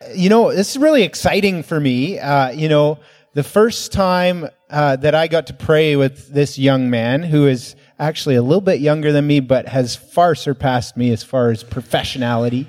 This is really exciting for me. The first time that I got to pray with this young man, who is actually a little bit younger than me, but has far surpassed me as far as professionality.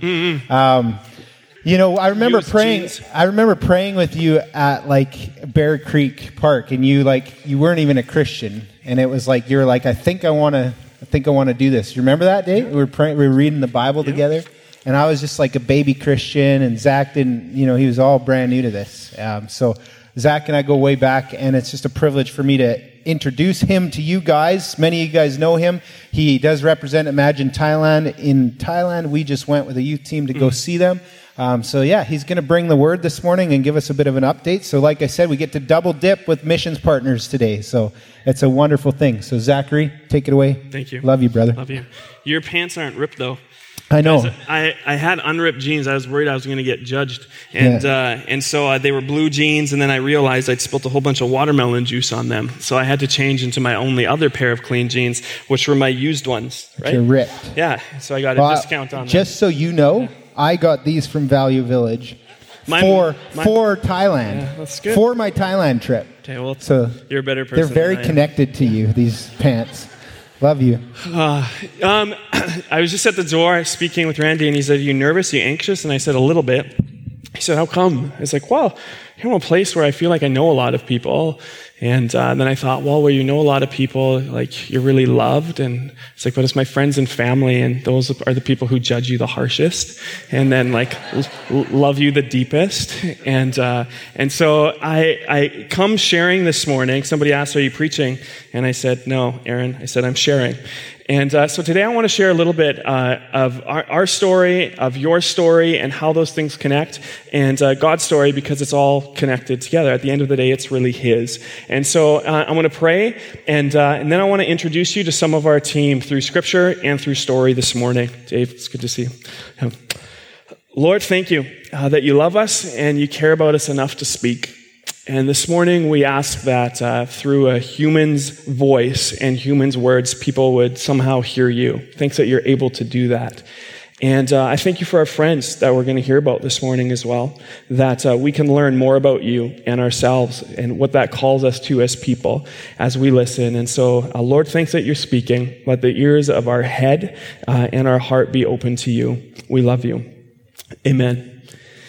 I remember praying. I remember praying with you at Bear Creek Park, and you weren't even a Christian, and it was like you were like, I think I want to do this. You remember that day? Yeah. We were praying. We were reading the Bible together, and I was just like a baby Christian, and Zach didn't. He was all brand new to this. So Zach and I go way back, and it's just a privilege for me to introduce him to you guys. Many of you guys know him. He does represent Imagine Thailand. In Thailand, we just went with a youth team to go see them. He's going to bring the word this morning and give us a bit of an update. So like I said, we get to double dip with missions partners today. So it's a wonderful thing. So Zachary, take it away. Thank you. Love you, brother. Love you. Your pants aren't ripped, though. I know. I had unripped jeans. I was worried I was going to get judged. And so they were blue jeans, and then I realized I'd spilt a whole bunch of watermelon juice on them. So I had to change into my only other pair of clean jeans, which were my used ones. Right? You're ripped. Yeah, so I got a discount on them. Just so you know, I got these from Value Village for Thailand. Yeah, that's good. For my Thailand trip. Okay, well, so you're a better person. They're very connected to you, these pants. Love you. I was just at the door speaking with Randy, and he said, "Are you nervous? Are you anxious?" And I said, "A little bit." He said, "How come?" I was like, "Well, I'm a place where I feel like I know a lot of people." And then I thought, well, where you know a lot of people, you're really loved. And it's like, but it's my friends and family, and those are the people who judge you the harshest, and then love you the deepest. And so I come sharing this morning. Somebody asked, "Are you preaching?" And I said, "No, Aaron." I said, "I'm sharing." And so today I want to share a little bit of our story, of your story, and how those things connect, and God's story, because it's all connected together. At the end of the day, it's really His. And so I'm going to pray, and then I want to introduce you to some of our team through Scripture and through story this morning. Dave, it's good to see you. Lord, thank you that you love us and you care about us enough to speak. And this morning we ask that through a human's voice and human's words, people would somehow hear you. Thanks that you're able to do that. And I thank you for our friends that we're going to hear about this morning as well, that we can learn more about you and ourselves and what that calls us to as people as we listen. And so, Lord, thanks that you're speaking. Let the ears of our head and our heart be open to you. We love you. Amen.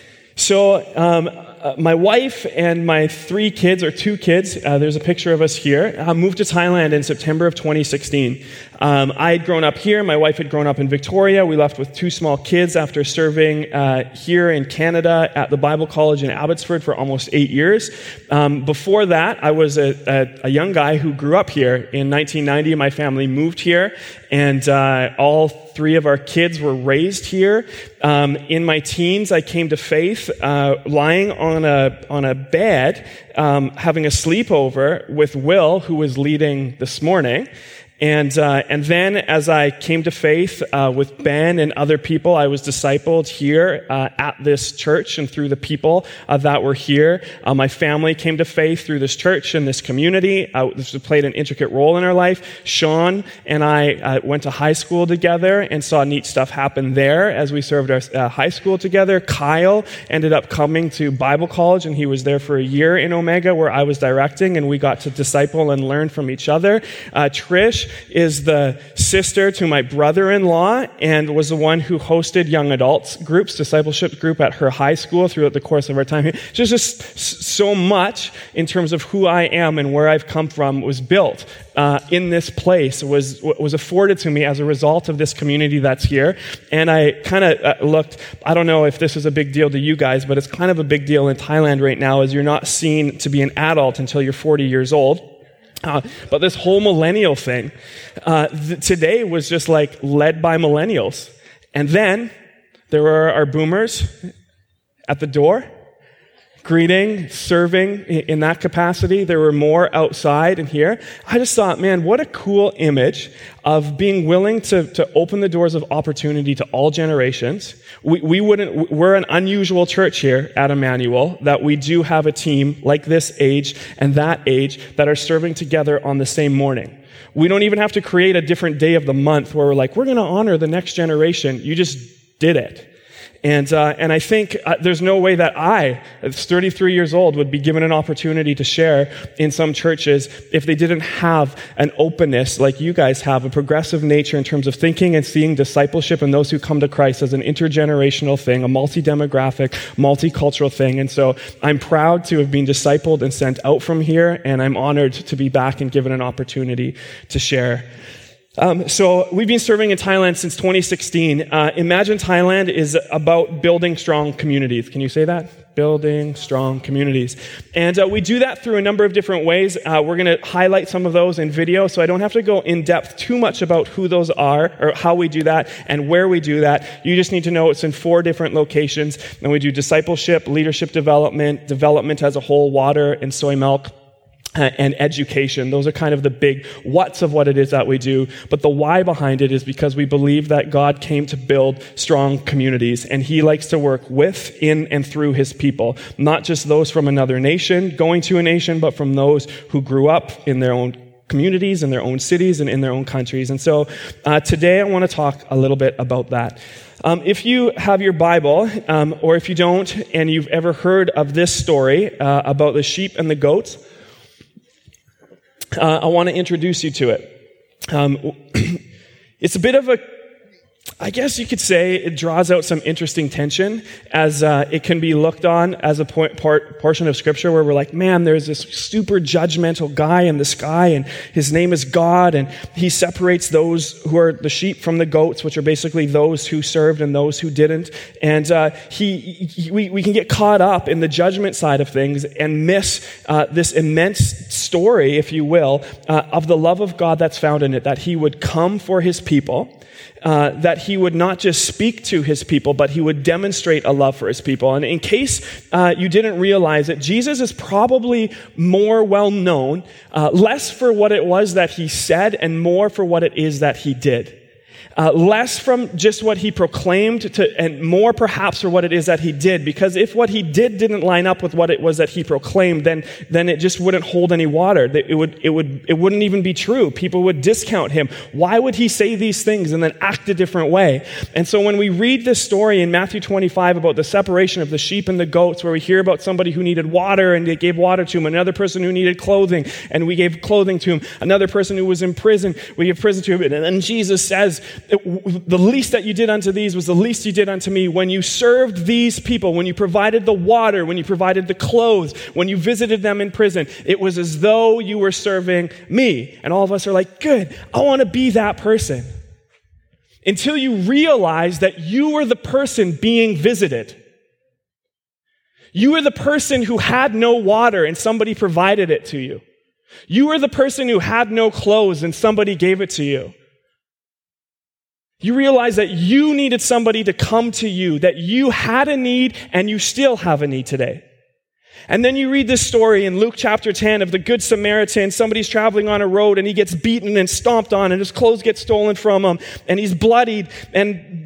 So, my wife and my 3 kids, or 2 kids, there's a picture of us here, moved to Thailand in September of 2016. I had grown up here. My wife had grown up in Victoria. We left with 2 small kids after serving here in Canada at the Bible College in Abbotsford for almost 8 years. Before that, I was a young guy who grew up here. In 1990, my family moved here, and all 3 of our kids were raised here. In my teens, I came to faith lying on a bed, having a sleepover with Will, who was leading this morning. And then as I came to faith with Ben and other people, I was discipled here at this church and through the people that were here. My family came to faith through this church and this community. This played an intricate role in our life. Sean and I went to high school together and saw neat stuff happen there as we served our high school together. Kyle ended up coming to Bible College, and he was there for a year in Omega where I was directing, and we got to disciple and learn from each other. Trish is the sister to my brother-in-law and was the one who hosted young adults groups, discipleship group at her high school throughout the course of our time here. Just so much in terms of who I am and where I've come from was built in this place, was afforded to me as a result of this community that's here. And I kind of looked, I don't know if this is a big deal to you guys, but it's kind of a big deal in Thailand right now, as you're not seen to be an adult until you're 40 years old. But this whole millennial thing, today was just led by millennials. And then there were our boomers at the door, greeting, serving in that capacity. There were more outside and here. I just thought, man, what a cool image of being willing to open the doors of opportunity to all generations. We're an unusual church here at Emmanuel, that we do have a team like this age and that age that are serving together on the same morning. We don't even have to create a different day of the month where we're going to honor the next generation. You just did it. And I think there's no way that I, at 33 years old, would be given an opportunity to share in some churches if they didn't have an openness like you guys have, a progressive nature in terms of thinking and seeing discipleship and those who come to Christ as an intergenerational thing, a multi-demographic, multicultural thing. And so I'm proud to have been discipled and sent out from here, and I'm honored to be back and given an opportunity to share. So we've been serving in Thailand since 2016. Imagine Thailand is about building strong communities. Can you say that? Building strong communities. And we do that through a number of different ways. We're going to highlight some of those in video, so I don't have to go in depth too much about who those are or how we do that and where we do that. You just need to know it's in 4 different locations. And we do discipleship, leadership development, development as a whole, water and soy milk, and education. Those are kind of the big what's of what it is that we do. But the why behind it is because we believe that God came to build strong communities, and he likes to work with, in, and through his people. Not just those from another nation going to a nation, but from those who grew up in their own communities, in their own cities, and in their own countries. And so today I want to talk a little bit about that. If you have your Bible, or if you don't, and you've ever heard of this story about the sheep and the goats, I want to introduce you to it. It's a bit of a, I guess you could say it draws out some interesting tension as it can be looked on as a portion of Scripture where we're like, man, there's this super judgmental guy in the sky, and his name is God, and he separates those who are the sheep from the goats, which are basically those who served and those who didn't. And we can get caught up in the judgment side of things and miss this immense story, if you will, of the love of God that's found in it, that he would come for his people. That he would not just speak to his people, but he would demonstrate a love for his people. And in case you didn't realize it, Jesus is probably more well known, less for what it was that he said and more for what it is that he did. Less from just what he proclaimed and more perhaps for what it is that he did. Because if what he didn't line up with what it was that he proclaimed, then it just wouldn't hold any water. It wouldn't even be true. People would discount him. Why would he say these things and then act a different way? And so when we read this story in Matthew 25 about the separation of the sheep and the goats, where we hear about somebody who needed water and they gave water to him, another person who needed clothing and we gave clothing to him, another person who was in prison, we gave prison to him, and then Jesus says, the least that you did unto these was the least you did unto me. When you served these people, when you provided the water, when you provided the clothes, when you visited them in prison, it was as though you were serving me. And all of us are like, good, I want to be that person. Until you realize that you were the person being visited. You were the person who had no water and somebody provided it to you. You were the person who had no clothes and somebody gave it to you. You realize that you needed somebody to come to you, that you had a need and you still have a need today. And then you read this story in Luke chapter 10 of the Good Samaritan. Somebody's traveling on a road and he gets beaten and stomped on and his clothes get stolen from him and he's bloodied, and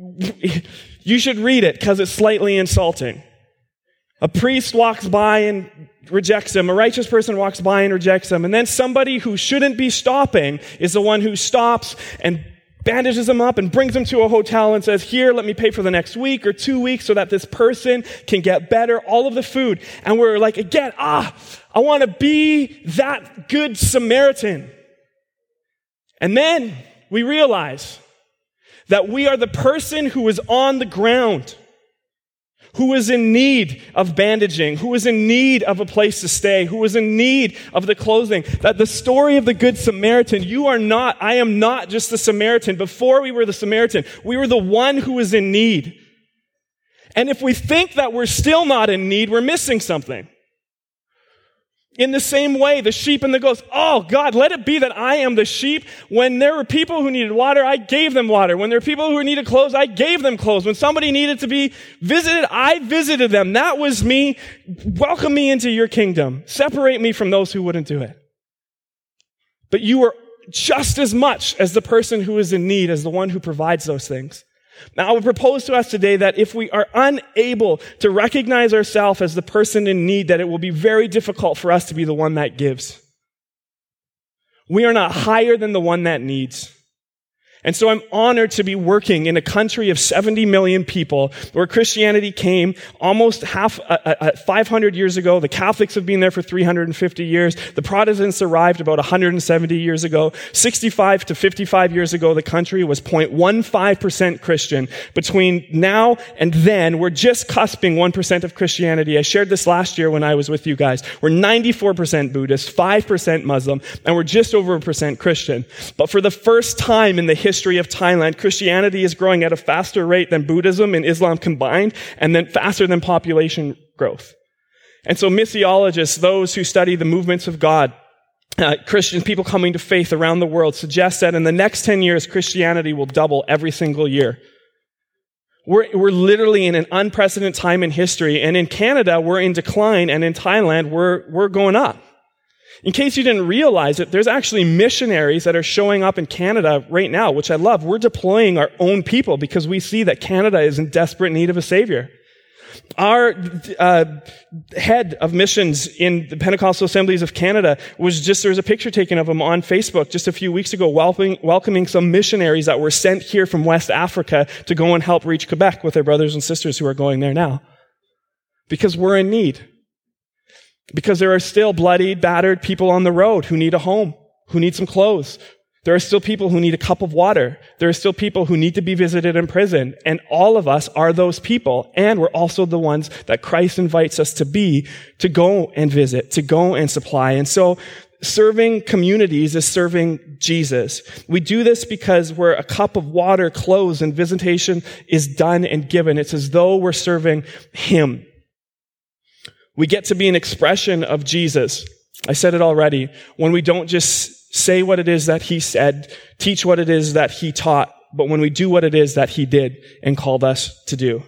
you should read it because it's slightly insulting. A priest walks by and rejects him. A righteous person walks by and rejects him. And then somebody who shouldn't be stopping is the one who stops and bandages him up and brings him to a hotel and says, here, let me pay for the next week or 2 weeks so that this person can get better, all of the food. And we're like, again, I want to be that good Samaritan. And then we realize that we are the person who is on the ground, who is in need of bandaging, who is in need of a place to stay, who is in need of the clothing. That the story of the Good Samaritan, I am not just the Samaritan. Before we were the Samaritan, we were the one who was in need. And if we think that we're still not in need, we're missing something. In the same way, the sheep and the goats, oh God, let it be that I am the sheep. When there were people who needed water, I gave them water. When there were people who needed clothes, I gave them clothes. When somebody needed to be visited, I visited them. That was me. Welcome me into your kingdom. Separate me from those who wouldn't do it. But you are just as much as the person who is in need as the one who provides those things. Now, I would propose to us today that if we are unable to recognize ourselves as the person in need, that it will be very difficult for us to be the one that gives. We are not higher than the one that needs. And so I'm honored to be working in a country of 70 million people where Christianity came almost 500 years ago. The Catholics have been there for 350 years. The Protestants arrived about 170 years ago. 65 to 55 years ago, the country was 0.15% Christian. Between now and then, we're just cusping 1% of Christianity. I shared this last year when I was with you guys. We're 94% Buddhist, 5% Muslim, and we're just over 1% Christian. But for the first time in the history of Thailand, Christianity is growing at a faster rate than Buddhism and Islam combined, and then faster than population growth. And so missiologists, those who study the movements of God, Christian people coming to faith around the world, suggest that in the next 10 years, Christianity will double every single year. We're literally in an unprecedented time in history, and in Canada, we're in decline, and in Thailand, we're going up. In case you didn't realize it, there's actually missionaries that are showing up in Canada right now, which I love. We're deploying our own people because we see that Canada is in desperate need of a savior. Our head of missions in the Pentecostal Assemblies of Canada there was a picture taken of him on Facebook just a few weeks ago, welcoming some missionaries that were sent here from West Africa to go and help reach Quebec with their brothers and sisters who are going there now. Because we're in need. Because there are still bloodied, battered people on the road who need a home, who need some clothes. There are still people who need a cup of water. There are still people who need to be visited in prison. And all of us are those people. And we're also the ones that Christ invites us to be, to go and visit, to go and supply. And so serving communities is serving Jesus. We do this because where a cup of water, clothes, and visitation is done and given, it's as though we're serving Him. We get to be an expression of Jesus. I said it already. When we don't just say what it is that He said, teach what it is that He taught, but when we do what it is that He did and called us to do.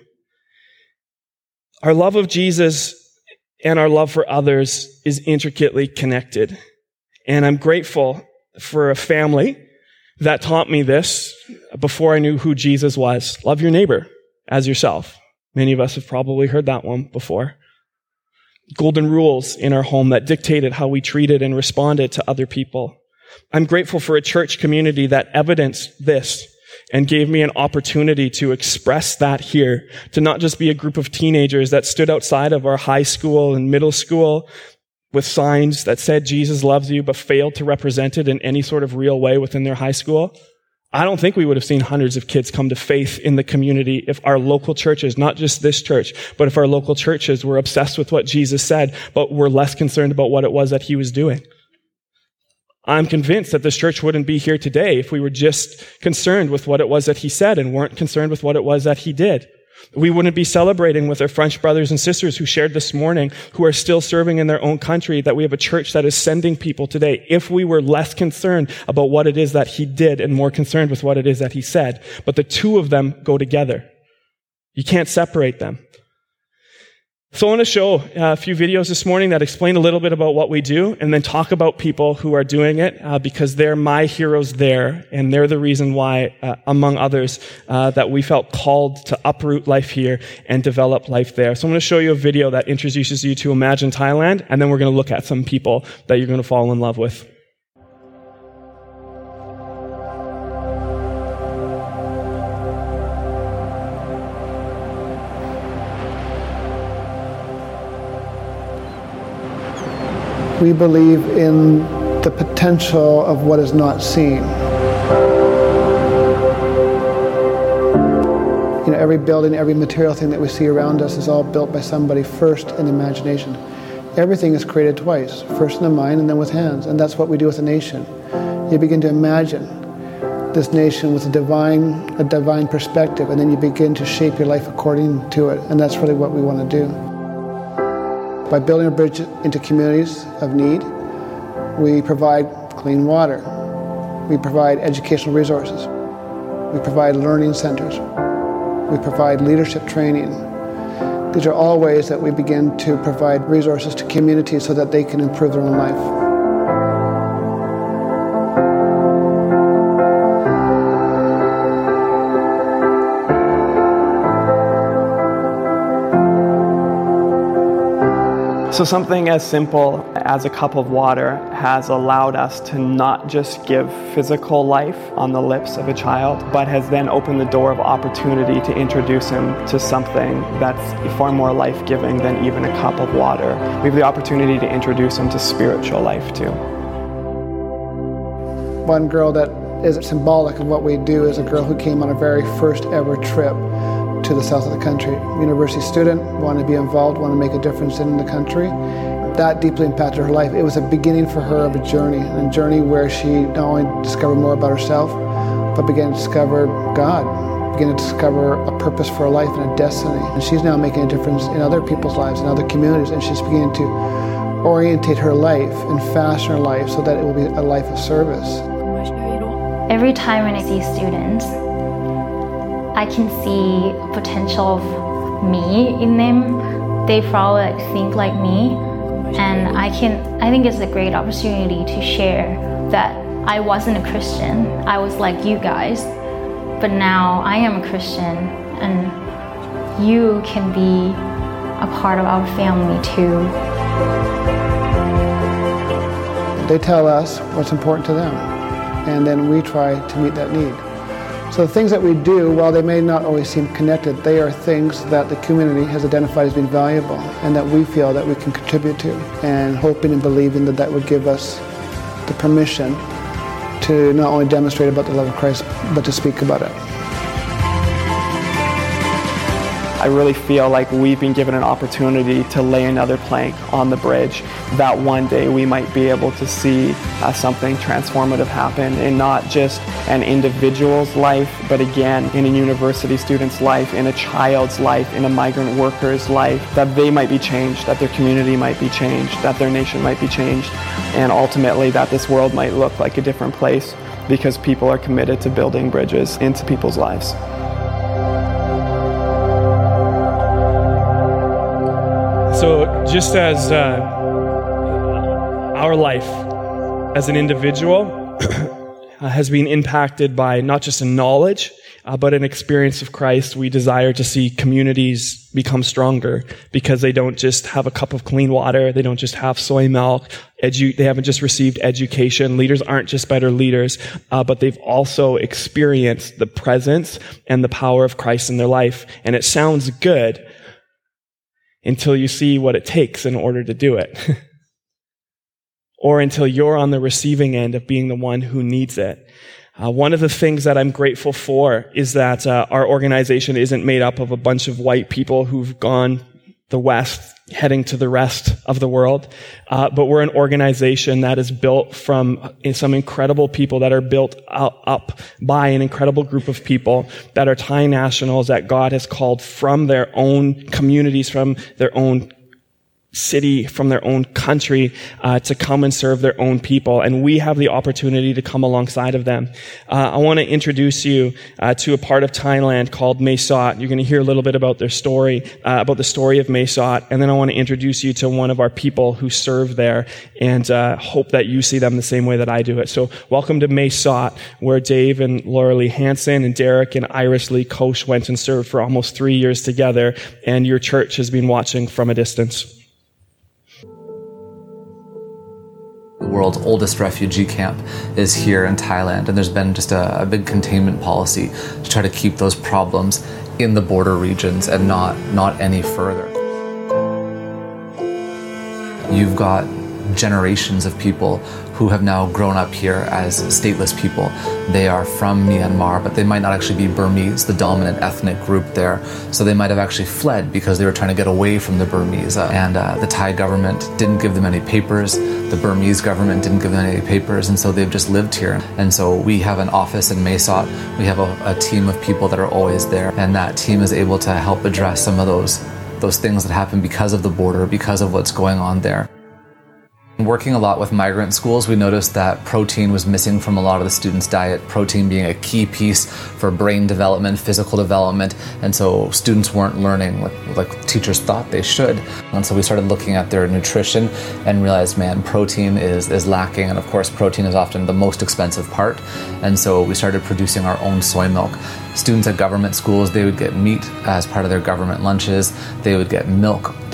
Our love of Jesus and our love for others is intricately connected. And I'm grateful for a family that taught me this before I knew who Jesus was. Love your neighbor as yourself. Many of us have probably heard that one before. Golden rules in our home that dictated how we treated and responded to other people. I'm grateful for a church community that evidenced this and gave me an opportunity to express that here, to not just be a group of teenagers that stood outside of our high school and middle school with signs that said Jesus loves you, but failed to represent it in any sort of real way within their high school. I don't think we would have seen hundreds of kids come to faith in the community if our local churches, not just this church, but if our local churches were obsessed with what Jesus said, but were less concerned about what it was that He was doing. I'm convinced that this church wouldn't be here today if we were just concerned with what it was that He said and weren't concerned with what it was that He did. We wouldn't be celebrating with our French brothers and sisters who shared this morning, who are still serving in their own country, that we have a church that is sending people today, if we were less concerned about what it is that He did and more concerned with what it is that He said. But the two of them go together. You can't separate them. So I want to show a few videos this morning that explain a little bit about what we do and then talk about people who are doing it because they're my heroes there, and they're the reason why, among others, that we felt called to uproot life here and develop life there. So I'm going to show you a video that introduces you to Imagine Thailand, and then we're going to look at some people that you're going to fall in love with. We believe in the potential of what is not seen. You know, every building, every material thing that we see around us is all built by somebody first in imagination. Everything is created twice, first in the mind and then with hands. And that's what we do with a nation. You begin to imagine this nation with a divine perspective, and then you begin to shape your life according to it. And that's really what we want to do. By building a bridge into communities of need, we provide clean water. We provide educational resources. We provide learning centers. We provide leadership training. These are all ways that we begin to provide resources to communities so that they can improve their own life. So something as simple as a cup of water has allowed us to not just give physical life on the lips of a child, but has then opened the door of opportunity to introduce him to something that's far more life-giving than even a cup of water. We have the opportunity to introduce him to spiritual life too. One girl that is symbolic of what we do is a girl who came on a very first ever trip to the south of the country. University student, wanted to be involved, wanted to make a difference in the country. That deeply impacted her life. It was a beginning for her of a journey where she not only discovered more about herself, but began to discover God, began to discover a purpose for her life and a destiny. And she's now making a difference in other people's lives, in other communities, and she's beginning to orientate her life and fashion her life so that it will be a life of service. Every time when I see students, I can see potential of me in them. They probably think like me, and I think it's a great opportunity to share that I wasn't a Christian. I was like you guys, but now I am a Christian, and you can be a part of our family too. They tell us what's important to them, and then we try to meet that need. So the things that we do, while they may not always seem connected, they are things that the community has identified as being valuable and that we feel that we can contribute to, and hoping and believing that that would give us the permission to not only demonstrate about the love of Christ, but to speak about it. I really feel like we've been given an opportunity to lay another plank on the bridge, that one day we might be able to see something transformative happen in not just an individual's life, but again, in a university student's life, in a child's life, in a migrant worker's life, that they might be changed, that their community might be changed, that their nation might be changed, and ultimately that this world might look like a different place because people are committed to building bridges into people's lives. So just as our life as an individual has been impacted by not just a knowledge, but an experience of Christ, we desire to see communities become stronger because they don't just have a cup of clean water. They don't just have soy milk. They haven't just received education. Leaders aren't just better leaders, but they've also experienced the presence and the power of Christ in their life. And it sounds good until you see what it takes in order to do it. Or until you're on the receiving end of being the one who needs it. One of the things that I'm grateful for is that our organization isn't made up of a bunch of white people who've gone the West, heading to the rest of the world. But we're an organization that is built from some incredible people that are built up by an incredible group of people that are Thai nationals that God has called from their own communities, from their own city, from their own country, to come and serve their own people. And we have the opportunity to come alongside of them. I want to introduce you to a part of Thailand called Mae Sot. You're going to hear a little bit about their story, about the story of Mae Sot. And then I want to introduce you to one of our people who serve there and hope that you see them the same way that I do it. So welcome to Mae Sot, where Dave and Laura Lee Hansen and Derek and Iris Lee Koch went and served for almost 3 years together. And your church has been watching from a distance. The world's oldest refugee camp is here in Thailand, and there's been just a big containment policy to try to keep those problems in the border regions and not any further. You've got generations of people who have now grown up here as stateless people. They are from Myanmar, but they might not actually be Burmese, the dominant ethnic group there. So they might have actually fled because they were trying to get away from the Burmese. And the Thai government didn't give them any papers. The Burmese government didn't give them any papers. And so they've just lived here. And so we have an office in Mae Sot. We have a team of people that are always there. And that team is able to help address some of those things that happen because of the border, because of what's going on there. Working a lot with migrant schools, we noticed that protein was missing from a lot of the students' diet, protein being a key piece for brain development, physical development, and so students weren't learning like teachers thought they should. And so we started looking at their nutrition and realized, man, protein is lacking, and of course protein is often the most expensive part, and so we started producing our own soy milk. Students at government schools, they would get meat as part of their government lunches, they would get milk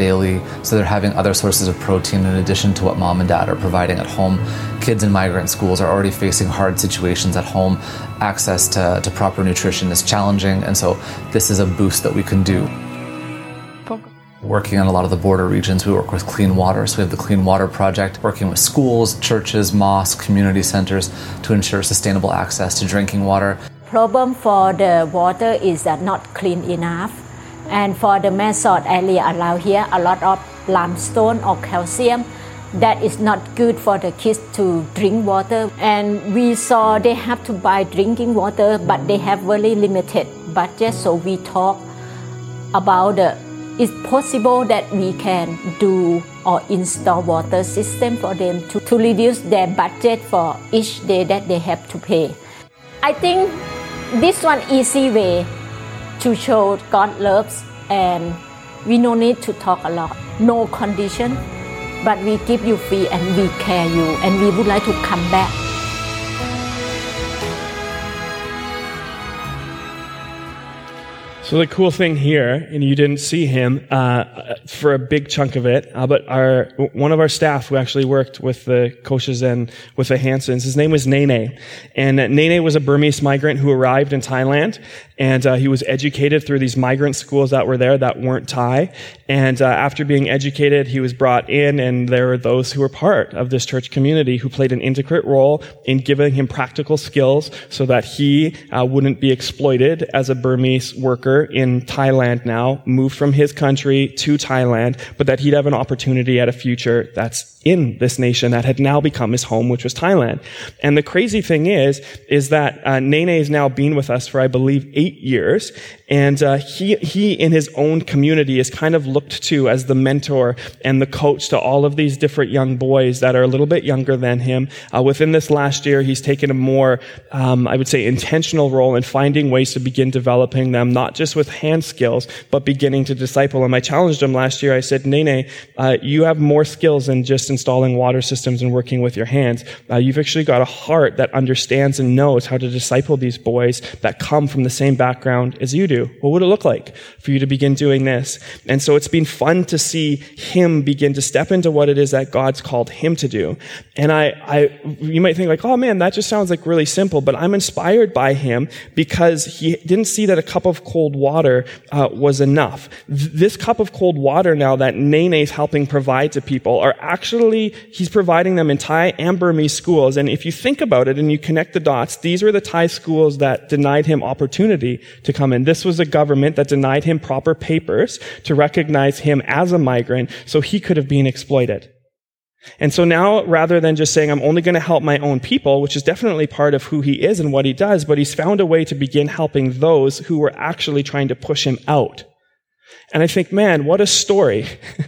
daily, so they're having other sources of protein in addition to what mom and dad are providing at home. Kids in migrant schools are already facing hard situations at home. Access to proper nutrition is challenging, and so this is a boost that we can do. Working on a lot of the border regions, we work with Clean Water. So we have the Clean Water Project, working with schools, churches, mosques, community centers to ensure sustainable access to drinking water. Problem for the water is that not clean enough. And for the Mesot area around here, a lot of limestone or calcium that is not good for the kids to drink water. And we saw they have to buy drinking water, but they have very limited budget. So we talk about it's possible that we can do or install water system for them to reduce their budget for each day that they have to pay. I think this one easy way to show God loves, and we no need to talk a lot. No condition, but we give you free and we care you, and we would like to come back. So the cool thing here, and you didn't see him for a big chunk of it, but one of our staff who actually worked with the Koshas and with the Hansons, his name was Nene. And Nene was a Burmese migrant who arrived in Thailand, and he was educated through these migrant schools that were there that weren't Thai. And after being educated, he was brought in, and there were those who were part of this church community who played an intricate role in giving him practical skills so that he wouldn't be exploited as a Burmese worker in Thailand now, moved from his country to Thailand, but that he'd have an opportunity at a future that's in this nation that had now become his home, which was Thailand. And the crazy thing is that Nene has now been with us for, I believe, 8 years, and he in his own community is kind of looked to as the mentor and the coach to all of these different young boys that are a little bit younger than him. Within this last year, he's taken a more, I would say, intentional role in finding ways to begin developing them, not just with hand skills, but beginning to disciple them. I challenged him last year. I said, Nene, you have more skills than just installing water systems and working with your hands. You've actually got a heart that understands and knows how to disciple these boys that come from the same background as you do. What would it look like for you to begin doing this? And so it's been fun to see him begin to step into what it is that God's called him to do. And you might think like, oh man, that just sounds like really simple, but I'm inspired by him because he didn't see that a cup of cold water was enough. This cup of cold water now that Nene's helping provide to people are actually, he's providing them in Thai and Burmese schools. And if you think about it and you connect the dots, these were the Thai schools that denied him opportunity to come in. This was a government that denied him proper papers to recognize him as a migrant, so he could have been exploited. And so now, rather than just saying, I'm only going to help my own people, which is definitely part of who he is and what he does, but he's found a way to begin helping those who were actually trying to push him out. And I think, man, what a story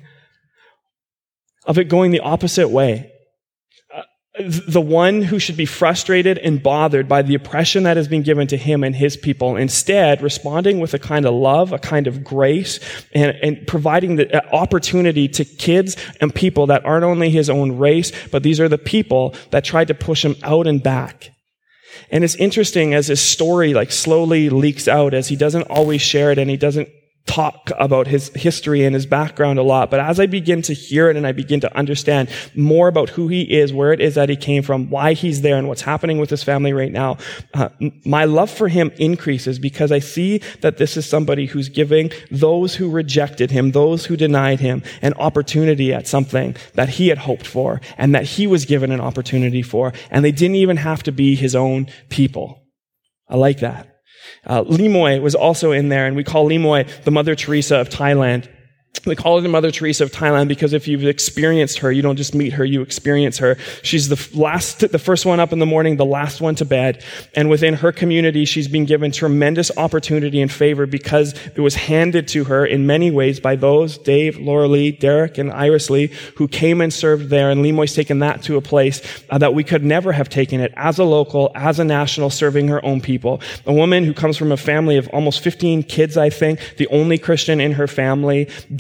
of it going the opposite way. The one who should be frustrated and bothered by the oppression that has been given to him and his people, instead responding with a kind of love, a kind of grace, and providing the opportunity to kids and people that aren't only his own race, but these are the people that tried to push him out and back. And it's interesting as his story slowly leaks out, as he doesn't always share it and he doesn't talk about his history and his background a lot. But as I begin to hear it and I begin to understand more about who he is, where it is that he came from, why he's there, and what's happening with his family right now, my love for him increases because I see that this is somebody who's giving those who rejected him, those who denied him, an opportunity at something that he had hoped for and that he was given an opportunity for. And they didn't even have to be his own people. I like that. Limoy was also in there, and we call Limoy the Mother Teresa of Thailand. We call her the Mother Teresa of Thailand because if you've experienced her, you don't just meet her, you experience her. She's the first one up in the morning, the last one to bed. And within her community, she's been given tremendous opportunity and favor because it was handed to her in many ways by those, Dave, Laura Lee, Derek, and Iris Lee, who came and served there. And Limoy's taken that to a place that we could never have taken it as a local, as a national, serving her own people. A woman who comes from a family of almost 15 kids, I think, the only Christian in her family,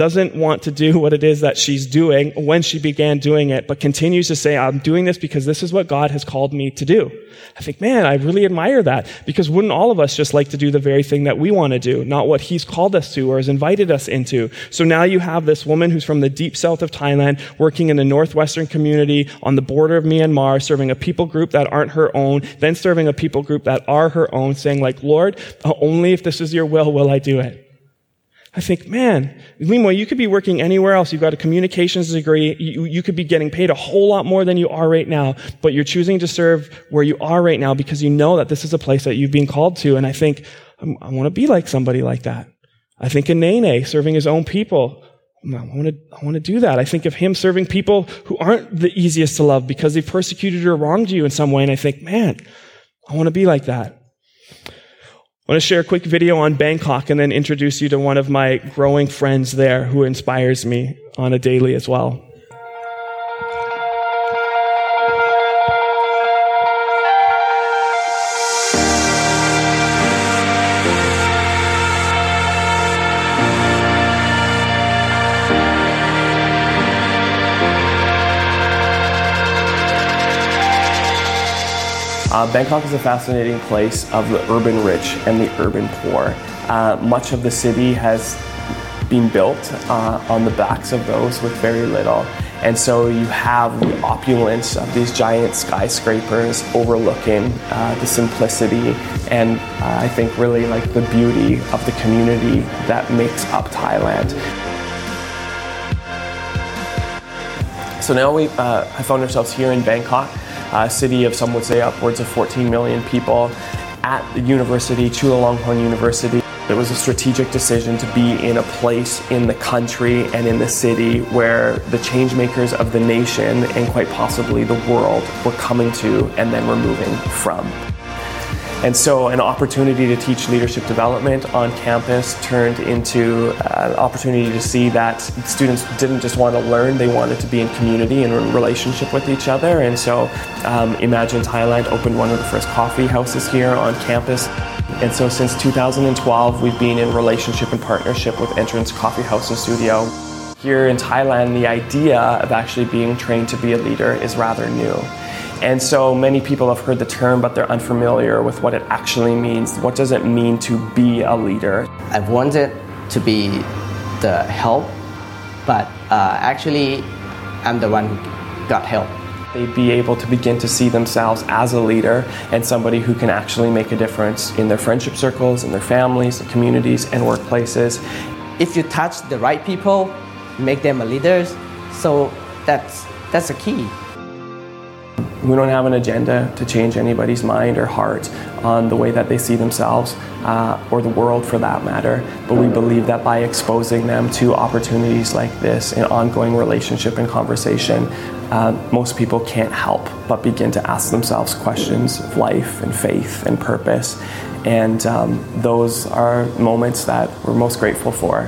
doesn't want to do what it is that she's doing when she began doing it, but continues to say, I'm doing this because this is what God has called me to do. I think, man, I really admire that, because wouldn't all of us just like to do the very thing that we want to do, not what he's called us to or has invited us into? So now you have this woman who's from the deep south of Thailand, working in the northwestern community on the border of Myanmar, serving a people group that aren't her own, then serving a people group that are her own, saying like, Lord, only if this is your will I do it. I think, man, meanwhile, you could be working anywhere else. You've got a communications degree. You could be getting paid a whole lot more than you are right now, but you're choosing to serve where you are right now because you know that this is a place that you've been called to. And I think, I want to be like somebody like that. I think of Nene serving his own people. I want to do that. I think of him serving people who aren't the easiest to love because they've persecuted or wronged you in some way. And I think, man, I want to be like that. I want to share a quick video on Bangkok and then introduce you to one of my growing friends there who inspires me on a daily as well. Bangkok is a fascinating place of the urban rich and the urban poor. Much of the city has been built on the backs of those with very little. And so you have the opulence of these giant skyscrapers overlooking the simplicity and I think really like the beauty of the community that makes up Thailand. So now we have found ourselves here in Bangkok, a city of, some would say, upwards of 14 million people, at the university, Chulalongkorn University. It was a strategic decision to be in a place in the country and in the city where the change makers of the nation and quite possibly the world were coming to and then were moving from. And so an opportunity to teach leadership development on campus turned into an opportunity to see that students didn't just want to learn, they wanted to be in community and in relationship with each other. And so Imagine Thailand opened one of the first coffee houses here on campus. And so since 2012, we've been in relationship and partnership with Entrance Coffee House and Studio. Here in Thailand, the idea of actually being trained to be a leader is rather new. And so many people have heard the term, but they're unfamiliar with what it actually means. What does it mean to be a leader? I wanted to be the help, but actually I'm the one who got help. They'd be able to begin to see themselves as a leader and somebody who can actually make a difference in their friendship circles, in their families, their communities, and workplaces. If you touch the right people, make them a leaders, so that's the key. We don't have an agenda to change anybody's mind or heart on the way that they see themselves or the world for that matter, but we believe that by exposing them to opportunities like this in ongoing relationship and conversation, most people can't help but begin to ask themselves questions of life and faith and purpose, and those are moments that we're most grateful for.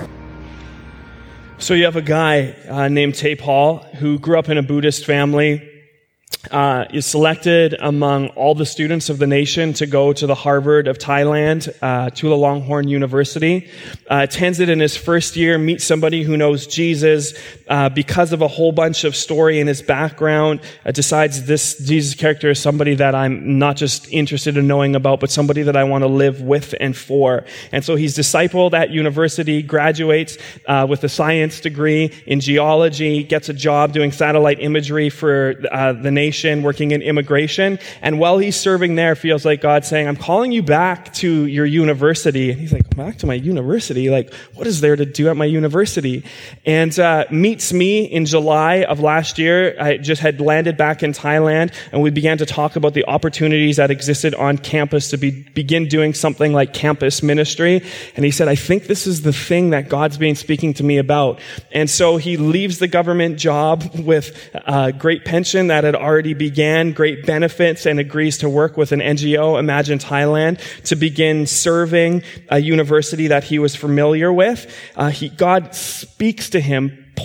So you have a guy named Tay Paul who grew up in a Buddhist family, is selected among all the students of the nation to go to the Harvard of Thailand, Chulalongkorn University, attends it in his first year, meets somebody who knows Jesus, because of a whole bunch of story in his background, decides this Jesus character is somebody that I'm not just interested in knowing about, but somebody that I want to live with and for. And so he's discipled at university, graduates with a science degree in geology, gets a job doing satellite imagery for the nation, working in immigration. And while he's serving there, feels like God's saying, I'm calling you back to your university. And he's like, back to my university? Like, what is there to do at my university? And meets me in July of last year. I just had landed back in Thailand, and we began to talk about the opportunities that existed on campus to begin doing something like campus ministry. And he said, I think this is the thing that God's been speaking to me about. And so he leaves the government job with a great pension that had already began, great benefits, and agrees to work with an NGO, Imagine Thailand, to begin serving a university that he was familiar with. God speaks to him,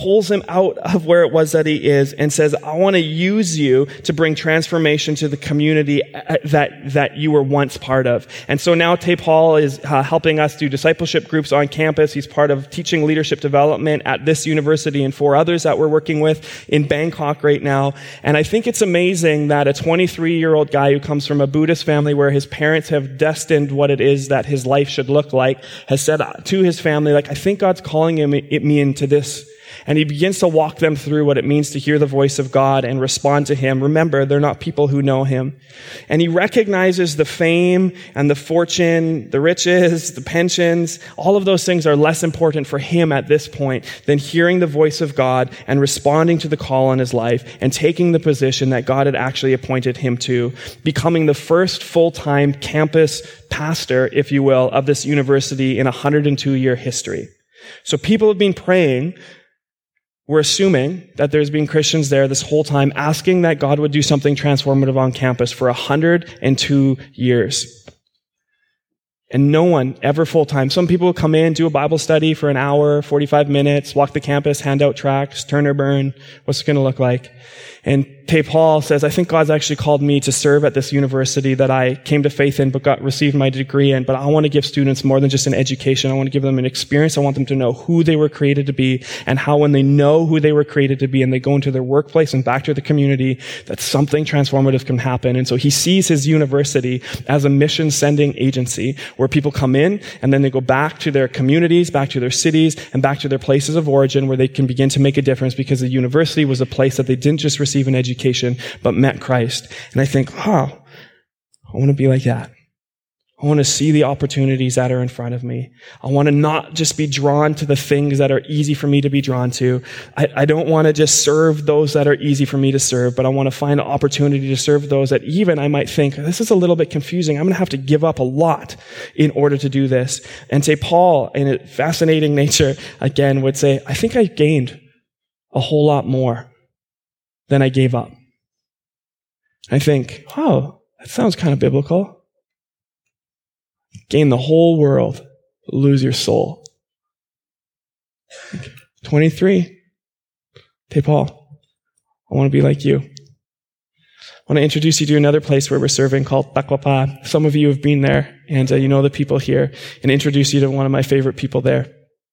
pulls him out of where it was that he is and says, I want to use you to bring transformation to the community that you were once part of. And so now Tay Paul is helping us do discipleship groups on campus. He's part of teaching leadership development at this university and 4 others that we're working with in Bangkok right now. And I think it's amazing that a 23-year-old guy who comes from a Buddhist family where his parents have destined what it is that his life should look like has said to his family, like, I think God's calling me into this. And he begins to walk them through what it means to hear the voice of God and respond to him. Remember, they're not people who know him. And he recognizes the fame and the fortune, the riches, the pensions, all of those things are less important for him at this point than hearing the voice of God and responding to the call on his life and taking the position that God had actually appointed him to, becoming the first full-time campus pastor, if you will, of this university in a 102-year history. So people have been praying. We're assuming that there's been Christians there this whole time asking that God would do something transformative on campus for 102 years. And no one ever full-time. Some people will come in, do a Bible study for an hour, 45 minutes, walk the campus, hand out tracts, turn or burn. What's it going to look like? And Tay Paul says, I think God's actually called me to serve at this university that I came to faith in but received my degree in. But I want to give students more than just an education. I want to give them an experience. I want them to know who they were created to be and how when they know who they were created to be and they go into their workplace and back to the community, that something transformative can happen. And so he sees his university as a mission sending agency where people come in and then they go back to their communities, back to their cities, and back to their places of origin where they can begin to make a difference because the university was a place that they didn't just receive an education, but met Christ. And I think, I want to be like that. I want to see the opportunities that are in front of me. I want to not just be drawn to the things that are easy for me to be drawn to. I don't want to just serve those that are easy for me to serve, but I want to find an opportunity to serve those that even I might think, this is a little bit confusing. I'm going to have to give up a lot in order to do this. And say, Paul, in a fascinating nature, again, would say, I think I gained a whole lot more than I gave up. I think, that sounds kind of biblical. Gain the whole world, lose your soul. 23. Hey, Paul, I want to be like you. I want to introduce you to another place where we're serving called Taklapa. Some of you have been there, and you know the people here, and introduce you to one of my favorite people there.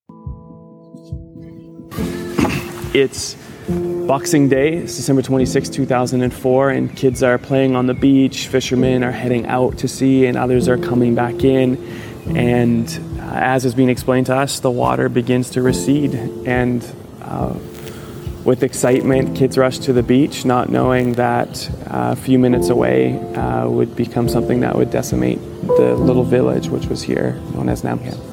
It's Boxing Day, it's December 26, 2004, and kids are playing on the beach, fishermen are heading out to sea, and others are coming back in. And as is being explained to us, the water begins to recede. And with excitement, kids rush to the beach, not knowing that a few minutes away would become something that would decimate the little village, which was here, known as Nam Camp.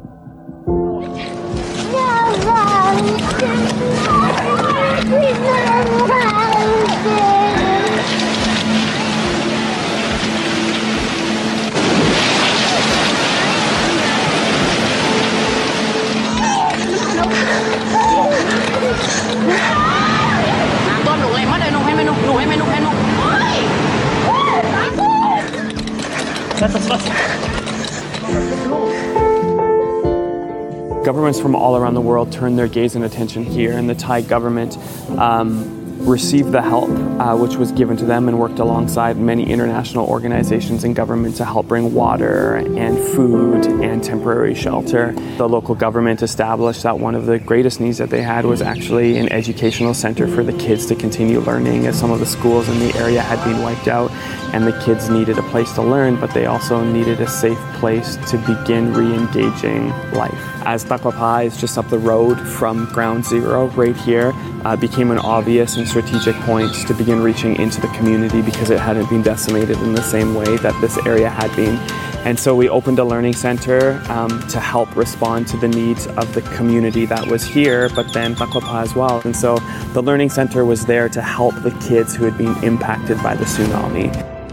Governments from all around the world turned their gaze and attention here, and the Thai government received the help which was given to them and worked alongside many international organizations and government to help bring water and food and temporary shelter. The local government established that one of the greatest needs that they had was actually an educational center for the kids to continue learning, as some of the schools in the area had been wiped out and the kids needed a place to learn, but they also needed a safe place to begin re-engaging life. As Taklapa is just up the road from Ground Zero right here, became an obvious and strategic point to begin reaching into the community because it hadn't been decimated in the same way that this area had been. And so we opened a learning center to help respond to the needs of the community that was here, but then Taklapa as well. And so the learning center was there to help the kids who had been impacted by the tsunami.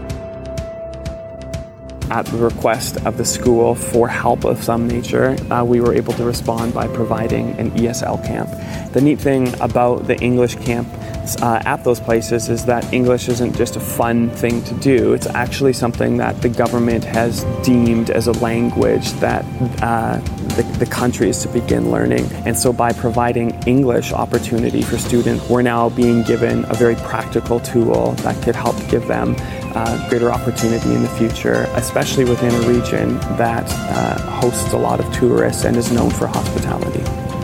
At the request of the school for help of some nature, we were able to respond by providing an ESL camp. The neat thing about the English camp at those places is that English isn't just a fun thing to do. It's actually something that the government has deemed as a language that the country is to begin learning. And so by providing English opportunity for students, we're now being given a very practical tool that could help give them greater opportunity in the future, especially within a region that hosts a lot of tourists and is known for hospitality.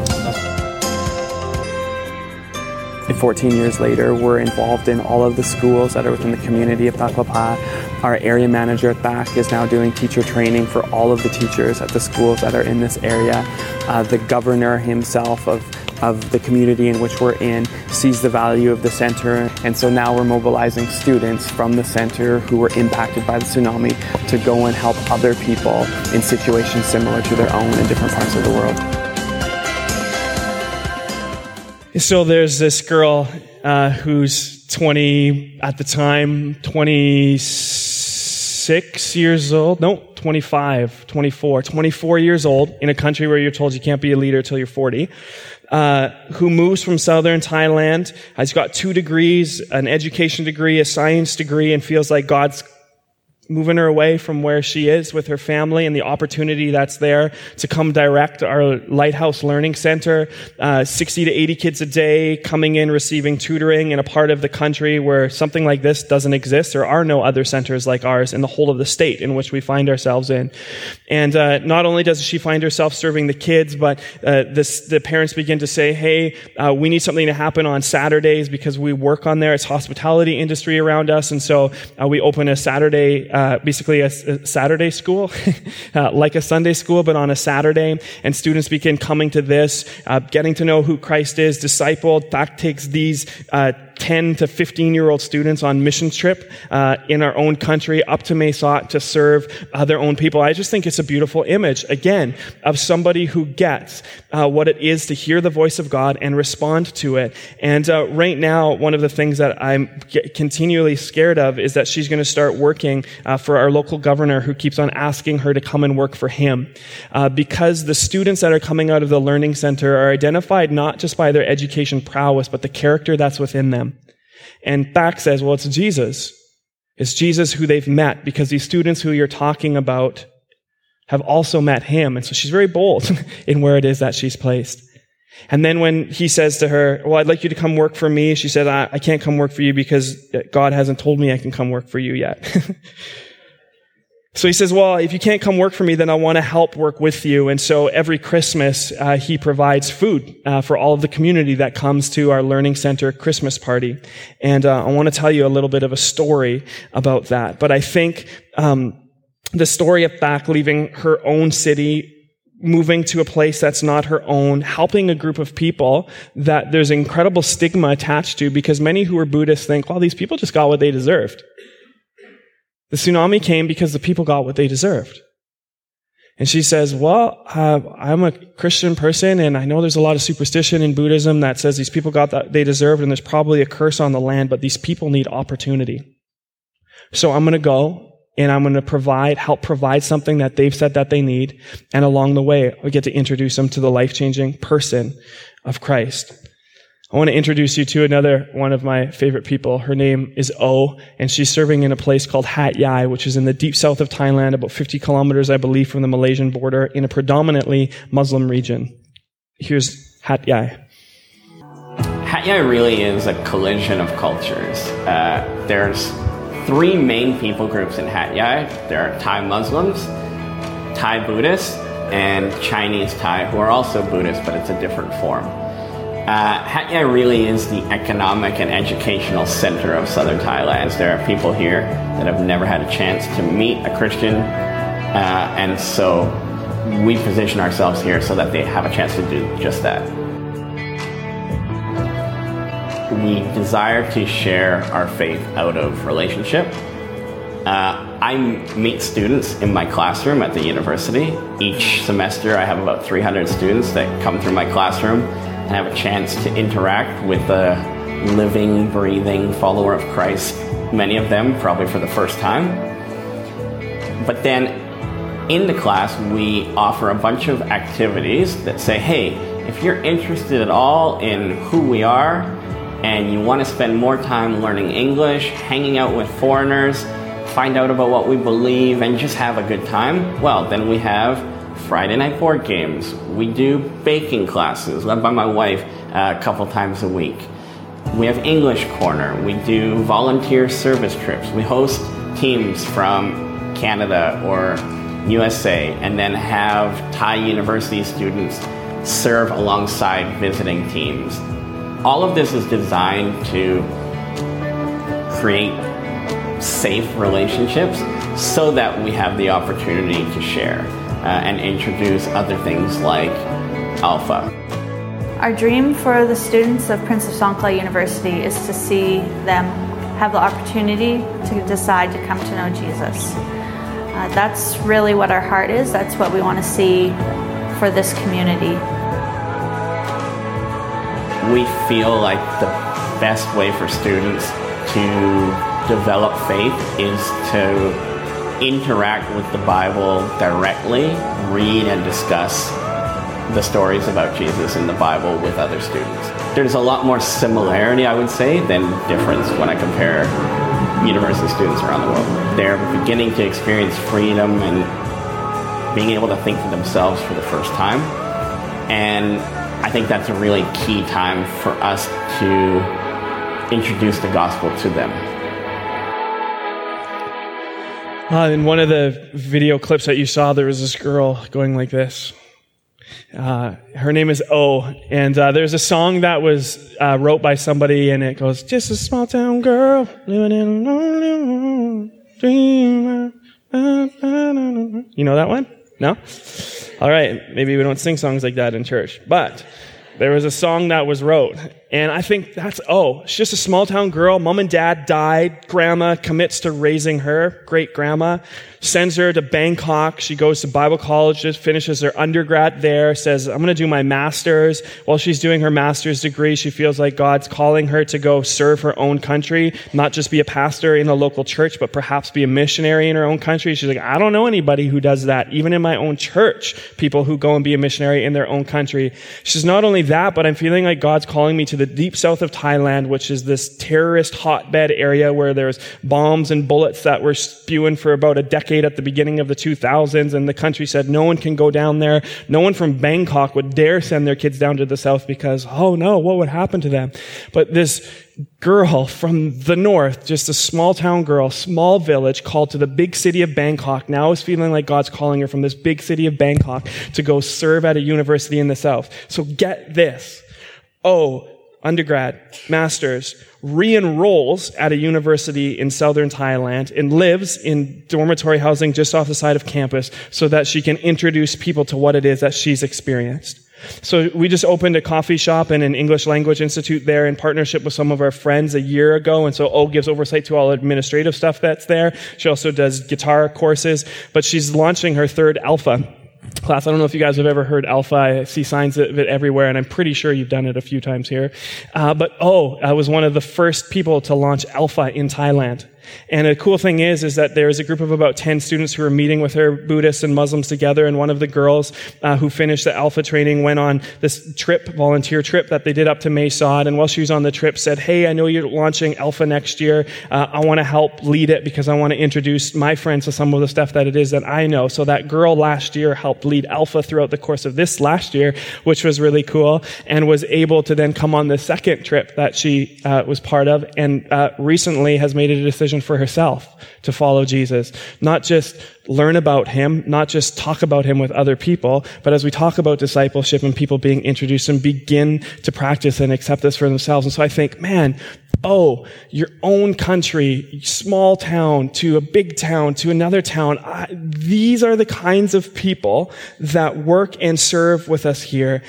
14 years later, we're involved in all of the schools that are within the community of Taklapa. Our area manager at BAC is now doing teacher training for all of the teachers at the schools that are in this area. The governor himself of the community in which we're in sees the value of the center, and so now we're mobilizing students from the center who were impacted by the tsunami to go and help other people in situations similar to their own in different parts of the world. So there's this girl who's 20, at the time, 26 years old. No, 25, 24. 24 years old in a country where you're told you can't be a leader till you're 40. Who moves from southern Thailand, has got 2 degrees, an education degree, a science degree, and feels like God's moving her away from where she is with her family and the opportunity that's there to come direct our Lighthouse Learning Center. 60 to 80 kids a day coming in, receiving tutoring in a part of the country where something like this doesn't exist. There are no other centers like ours in the whole of the state in which we find ourselves in. And not only does she find herself serving the kids, but the parents begin to say, hey, we need something to happen on Saturdays because we work on there. It's hospitality industry around us. And so we open a Saturday basically a Saturday school, like a Sunday school, but on a Saturday. And students begin coming to this, getting to know who Christ is, discipled. BAC takes these 10 to 15-year-old students on mission trip in our own country up to Mae Sot to serve their own people. I just think it's a beautiful image, again, of somebody who gets what it is to hear the voice of God and respond to it. And right now, one of the things that I'm continually scared of is that she's going to start working for our local governor who keeps on asking her to come and work for him. Because the students that are coming out of the Learning Center are identified not just by their education prowess, but the character that's within them. And BAC says, well, it's Jesus. It's Jesus who they've met because these students who you're talking about have also met him. And so she's very bold in where it is that she's placed. And then when he says to her, well, I'd like you to come work for me, she said, I can't come work for you because God hasn't told me I can come work for you yet. So he says, well, if you can't come work for me, then I want to help work with you. And so every Christmas, he provides food for all of the community that comes to our Learning Center Christmas party. And I want to tell you a little bit of a story about that. But I think the story of BAC leaving her own city, moving to a place that's not her own, helping a group of people that there's incredible stigma attached to, because many who are Buddhists think, well, these people just got what they deserved. The tsunami came because the people got what they deserved. And she says, well, I'm a Christian person, and I know there's a lot of superstition in Buddhism that says these people got what they deserved, and there's probably a curse on the land, but these people need opportunity. So I'm going to go, and I'm going to help provide something that they've said that they need, and along the way, we get to introduce them to the life-changing person of Christ. I want to introduce you to another one of my favorite people. Her name is O, and she's serving in a place called Hat Yai, which is in the deep south of Thailand, about 50 kilometers, I believe, from the Malaysian border, in a predominantly Muslim region. Here's Hat Yai. Hat Yai really is a collision of cultures. There's 3 main people groups in Hat Yai. There are Thai Muslims, Thai Buddhists, and Chinese Thai, who are also Buddhists, but it's a different form. Hat Yai really is the economic and educational center of southern Thailand. There are people here that have never had a chance to meet a Christian, and so we position ourselves here so that they have a chance to do just that. We desire to share our faith out of relationship. I meet students in my classroom at the university. Each semester I have about 300 students that come through my classroom and have a chance to interact with a living, breathing follower of Christ, many of them probably for the first time. But then in the class, we offer a bunch of activities that say, hey, if you're interested at all in who we are and you want to spend more time learning English, hanging out with foreigners, find out about what we believe, and just have a good time, well, then we have Friday night board games. We do baking classes led by my wife a couple times a week. We have English Corner. We do volunteer service trips. We host teams from Canada or USA and then have Thai University students serve alongside visiting teams. All of this is designed to create safe relationships so that we have the opportunity to share and introduce other things like Alpha. Our dream for the students of Prince of Songkhla University is to see them have the opportunity to decide to come to know Jesus. That's really what our heart is. That's what we want to see for this community. We feel like the best way for students to develop faith is to interact with the Bible directly, read and discuss the stories about Jesus in the Bible with other students. There's a lot more similarity, I would say, than difference when I compare university students around the world. They're beginning to experience freedom and being able to think for themselves for the first time. And I think that's a really key time for us to introduce the gospel to them. In one of the video clips that you saw, there was this girl going like this. Her name is O, and there's a song that was wrote by somebody, and it goes, just a small town girl living in a lonely dream. You know that one? No? All right, maybe we don't sing songs like that in church, but there was a song that was wrote, and I think that's, she's just a small town girl. Mom and dad died. Grandma commits to raising her. Great grandma sends her to Bangkok. She goes to Bible college, just finishes her undergrad there, says, I'm going to do my master's. While she's doing her master's degree, she feels like God's calling her to go serve her own country, not just be a pastor in a local church, but perhaps be a missionary in her own country. She's like, I don't know anybody who does that. Even in my own church, people who go and be a missionary in their own country. She's not only that, but I'm feeling like God's calling me to the deep south of Thailand, which is this terrorist hotbed area where there's bombs and bullets that were spewing for about a decade at the beginning of the 2000s, and the country said no one can go down there. No one from Bangkok would dare send their kids down to the south because, oh no, what would happen to them? But this girl from the north, just a small town girl, small village, called to the big city of Bangkok, now is feeling like God's calling her from this big city of Bangkok to go serve at a university in the south. So get this. Undergrad, master's, re-enrolls at a university in southern Thailand and lives in dormitory housing just off the side of campus so that she can introduce people to what it is that she's experienced. So we just opened a coffee shop and an English language institute there in partnership with some of our friends a year ago. And so gives oversight to all administrative stuff that's there. She also does guitar courses, but she's launching her third Alpha class. I don't know if you guys have ever heard Alpha. I see signs of it everywhere, and I'm pretty sure you've done it a few times here. But I was one of the first people to launch Alpha in Thailand. And the cool thing is that there's a group of about 10 students who are meeting with her, Buddhists and Muslims together, and one of the girls who finished the Alpha training went on this volunteer trip that they did up to Mae Sot, and while she was on the trip said, hey, I know you're launching Alpha next year. I want to help lead it because I want to introduce my friends to some of the stuff that it is that I know. So that girl last year helped lead Alpha throughout the course of this last year, which was really cool, and was able to then come on the second trip that she was part of, and recently has made a decision for herself to follow Jesus. Not just learn about him, not just talk about him with other people, but as we talk about discipleship and people being introduced and begin to practice and accept this for themselves. And so I think, man, your own country, small town to a big town to another town, these are the kinds of people that work and serve with us here.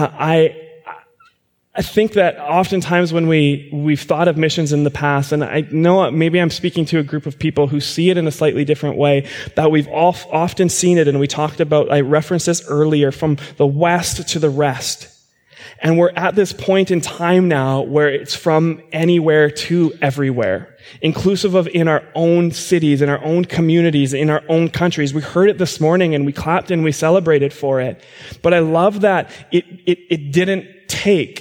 I think that oftentimes when we've thought of missions in the past, and I know maybe I'm speaking to a group of people who see it in a slightly different way, that we've often seen it, and we talked about, I referenced this earlier, from the West to the rest. And we're at this point in time now where it's from anywhere to everywhere, inclusive of in our own cities, in our own communities, in our own countries. We heard it this morning and we clapped and we celebrated for it. But I love that it didn't take.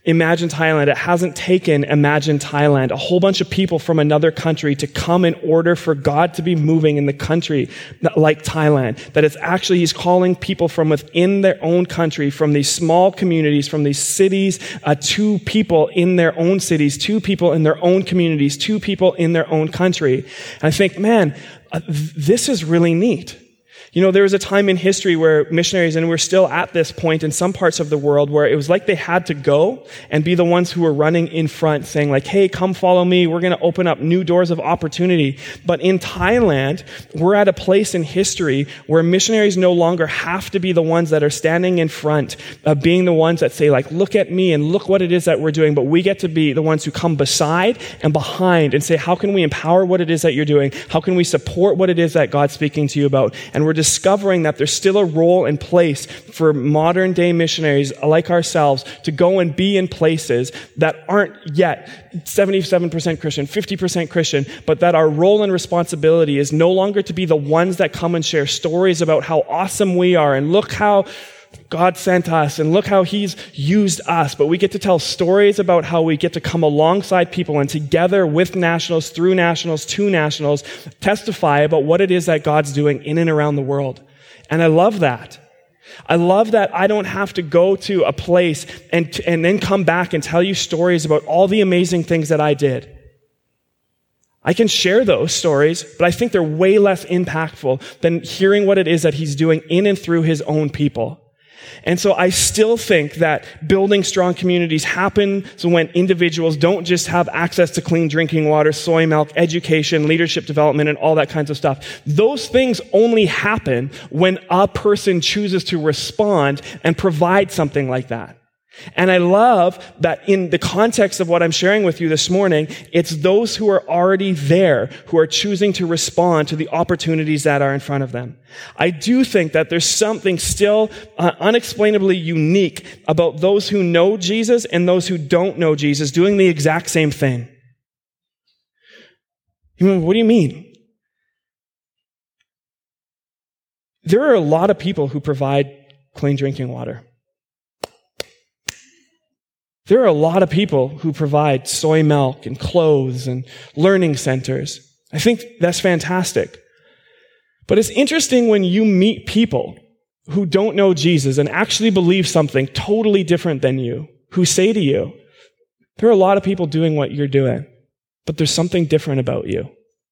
Imagine Thailand. It hasn't taken Imagine Thailand, a whole bunch of people from another country to come in order for God to be moving in the country like Thailand. That it's actually, he's calling people from within their own country, from these small communities, from these cities, to people in their own cities, to people in their own communities, to people in their own country. And I think, man, this is really neat. You know, there was a time in history where missionaries, and we're still at this point in some parts of the world, where it was like they had to go and be the ones who were running in front, saying like, hey, come follow me. We're going to open up new doors of opportunity. But in Thailand, we're at a place in history where missionaries no longer have to be the ones that are standing in front, being the ones that say like, look at me and look what it is that we're doing. But we get to be the ones who come beside and behind and say, how can we empower what it is that you're doing? How can we support what it is that God's speaking to you about? And we're discovering that there's still a role in place for modern day missionaries like ourselves to go and be in places that aren't yet 77% Christian, 50% Christian, but that our role and responsibility is no longer to be the ones that come and share stories about how awesome we are and look how God sent us and look how he's used us, but we get to tell stories about how we get to come alongside people and together with nationals, through nationals, to nationals, testify about what it is that God's doing in and around the world. And I love that. I love that I don't have to go to a place and then come back and tell you stories about all the amazing things that I did. I can share those stories, but I think they're way less impactful than hearing what it is that he's doing in and through his own people. And so I still think that building strong communities happens when individuals don't just have access to clean drinking water, soy milk, education, leadership development, and all that kinds of stuff. Those things only happen when a person chooses to respond and provide something like that. And I love that in the context of what I'm sharing with you this morning, it's those who are already there who are choosing to respond to the opportunities that are in front of them. I do think that there's something still unexplainably unique about those who know Jesus and those who don't know Jesus doing the exact same thing. What do you mean? There are a lot of people who provide clean drinking water. There are a lot of people who provide soy milk and clothes and learning centers. I think that's fantastic. But it's interesting when you meet people who don't know Jesus and actually believe something totally different than you, who say to you, there are a lot of people doing what you're doing, but there's something different about you.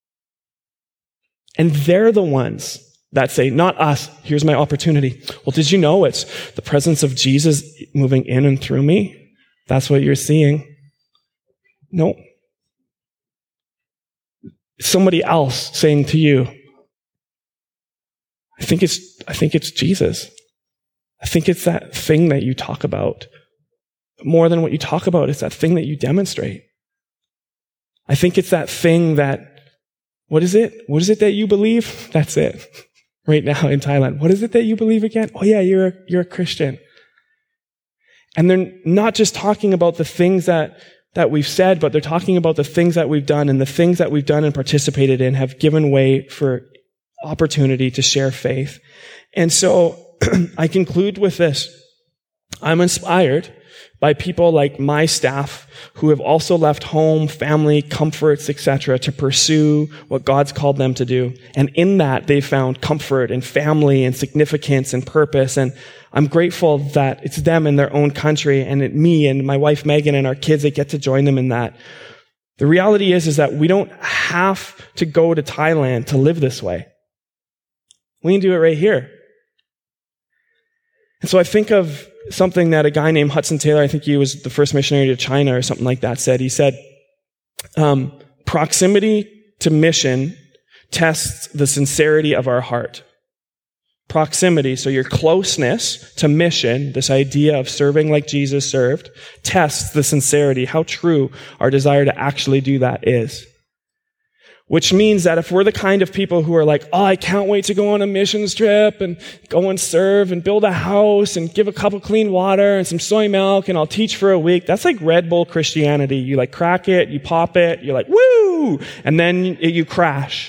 And they're the ones that say, not us, here's my opportunity. Well, did you know it's the presence of Jesus moving in and through me? That's what you're seeing. No. Somebody else saying to you, I think it's Jesus. I think it's that thing that you talk about. More than what you talk about, it's that thing that you demonstrate. I think it's that thing that, what is it? What is it that you believe? That's it. Right now in Thailand. What is it that you believe again? Oh yeah, you're a Christian. And they're not just talking about the things that we've said, but they're talking about the things that we've done, and the things that we've done and participated in have given way for opportunity to share faith. And so I conclude with this. I'm inspired by people like my staff who have also left home, family, comforts, etc., to pursue what God's called them to do. And in that, they found comfort and family and significance and purpose. And I'm grateful that it's them in their own country, and me and my wife Megan and our kids that get to join them in that. The reality is that we don't have to go to Thailand to live this way. We can do it right here. And so I think of something that a guy named Hudson Taylor, I think he was the first missionary to China or something like that, said. He said, proximity to mission tests the sincerity of our heart. Proximity, so your closeness to mission, this idea of serving like Jesus served, tests the sincerity, how true our desire to actually do that is. Which means that if we're the kind of people who are like, oh, I can't wait to go on a missions trip and go and serve and build a house and give a cup of clean water and some soy milk and I'll teach for a week, that's like Red Bull Christianity. You like crack it, you pop it, you're like, woo! And then you crash.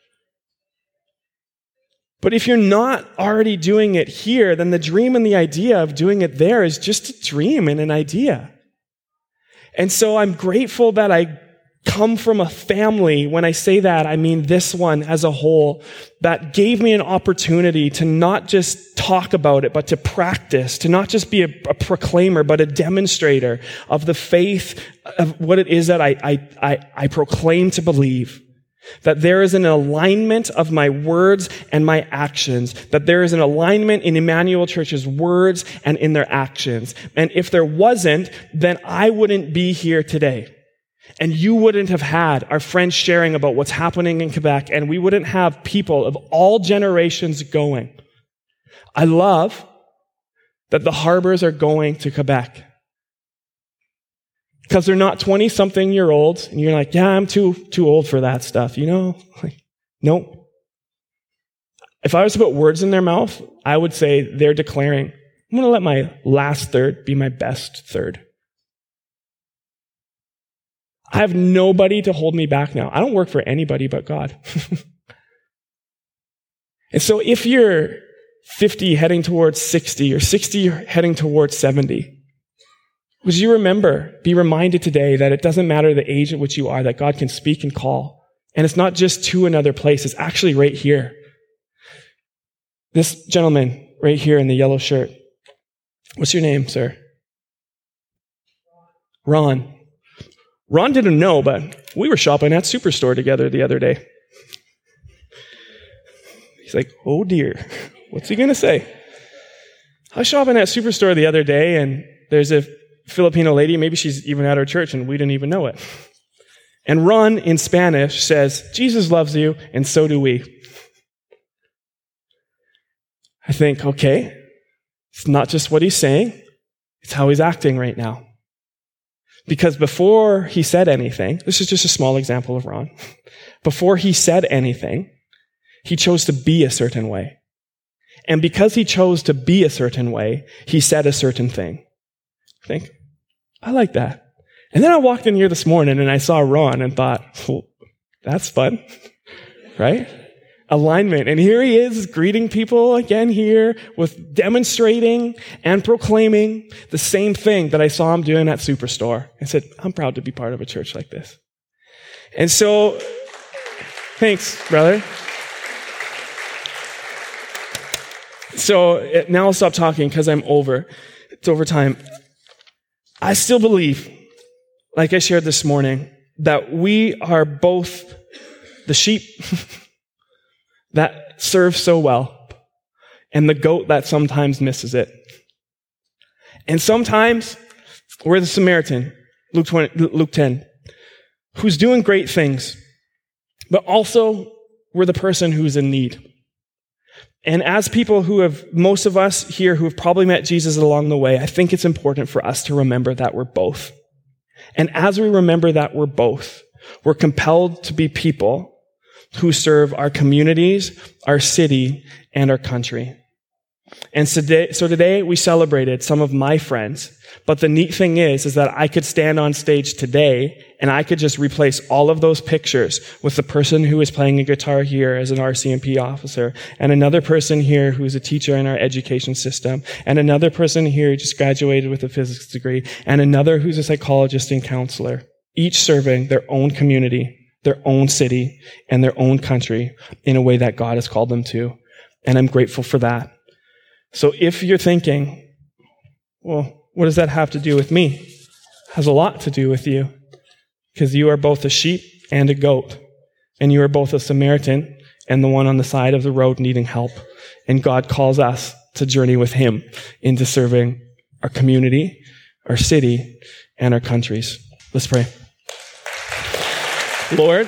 But if you're not already doing it here, then the dream and the idea of doing it there is just a dream and an idea. And so I'm grateful that I come from a family. When I say that, I mean this one as a whole, that gave me an opportunity to not just talk about it, but to practice, to not just be a proclaimer, but a demonstrator of the faith of what it is that I proclaim to believe. That there is an alignment of my words and my actions. That there is an alignment in Emmanuel Church's words and in their actions. And if there wasn't, then I wouldn't be here today. And you wouldn't have had our friends sharing about what's happening in Quebec, and we wouldn't have people of all generations going. I love that the Harbors are going to Quebec. Because they're not 20-something-year-olds, and you're like, yeah, I'm too old for that stuff, you know? Like, no. If I was to put words in their mouth, I would say they're declaring, I'm going to let my last third be my best third. I have nobody to hold me back now. I don't work for anybody but God. And so if you're 50 heading towards 60 or 60 heading towards 70, would you be reminded today that it doesn't matter the age at which you are, that God can speak and call. And it's not just to another place, it's actually right here. This gentleman right here in the yellow shirt. What's your name, sir? Ron. Ron didn't know, but we were shopping at Superstore together the other day. He's like, oh dear, what's he going to say? I was shopping at Superstore the other day, and there's a Filipino lady, maybe she's even at our church, and we didn't even know it. And Ron, in Spanish, says, Jesus loves you, and so do we. I think, okay, it's not just what he's saying, it's how he's acting right now. Because before he said anything, this is just a small example of Ron. Before he said anything, he chose to be a certain way. And because he chose to be a certain way, he said a certain thing. I think, I like that. And then I walked in here this morning and I saw Ron and thought, well, that's fun, right? Alignment. And here he is greeting people again here with demonstrating and proclaiming the same thing that I saw him doing at Superstore. I said, I'm proud to be part of a church like this. And so, thanks, brother. So now I'll stop talking because I'm over. It's over time. I still believe, like I shared this morning, that we are both the sheep that serve so well and the goat that sometimes misses it. And sometimes we're the Samaritan, Luke 10, who's doing great things, but also we're the person who's in need. And as people most of us here who have probably met Jesus along the way, I think it's important for us to remember that we're both. And as we remember that we're both, we're compelled to be people who serve our communities, our city, and our country. And so today we celebrated some of my friends. But the neat thing is that I could stand on stage today and I could just replace all of those pictures with the person who is playing a guitar here as an RCMP officer, and another person here who's a teacher in our education system, and another person here who just graduated with a physics degree, and another who's a psychologist and counselor, each serving their own community, their own city, and their own country in a way that God has called them to. And I'm grateful for that. So if you're thinking, well, what does that have to do with me? It has a lot to do with you, because you are both a sheep and a goat, and you are both a Samaritan and the one on the side of the road needing help. And God calls us to journey with him into serving our community, our city, and our countries. Let's pray. Lord,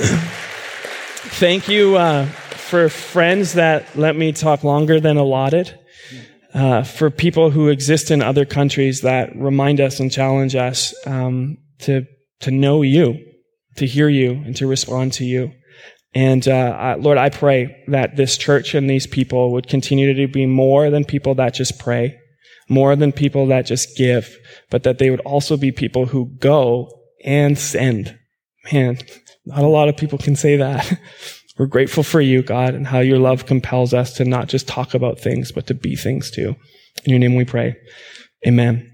thank you for friends that let me talk longer than allotted. For people who exist in other countries that remind us and challenge us to know you, to hear you, and to respond to you. And Lord, I pray that this church and these people would continue to be more than people that just pray, more than people that just give, but that they would also be people who go and send. Man, not a lot of people can say that. We're grateful for you, God, and how your love compels us to not just talk about things, but to be things too. In your name we pray. Amen.